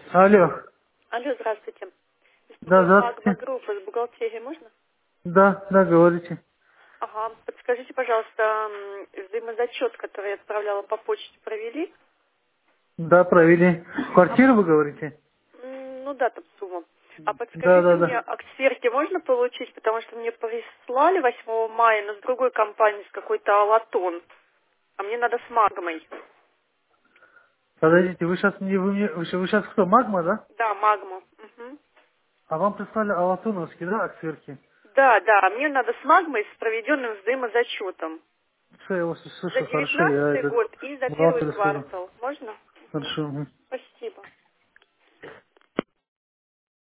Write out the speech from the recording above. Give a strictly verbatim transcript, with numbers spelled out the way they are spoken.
Алло. Алло, здравствуйте. Да, Беспокоит Магма здравствуйте. Групп из бухгалтерии, можно? Да, да, говорите. Ага. Подскажите, пожалуйста, м, взаимозачет, который я отправляла по почте, провели? Да, провели. А, Квартиру вы говорите? м, ну да, там сумма. А Да, подскажите да, мне, да. а к сверке можно получить? Потому что мне прислали восьмого мая, но с другой компании, с какой-то Алатон. А мне надо с Магмой. Подождите, вы сейчас не вы, мне- вы, сейчас кто, Магма, да? Да, Магму. Мгм. А вам прислали Алатуновский, да, от сверки? Да, да, а мне надо с Магмой с проведенным взаимозачетом. Все, я вас За услышал, хорошо, я девятнадцатый этот год и за первый бухгалтеру скажу. квартал. Можно? Мгм. Хорошо. Мгм. Спасибо.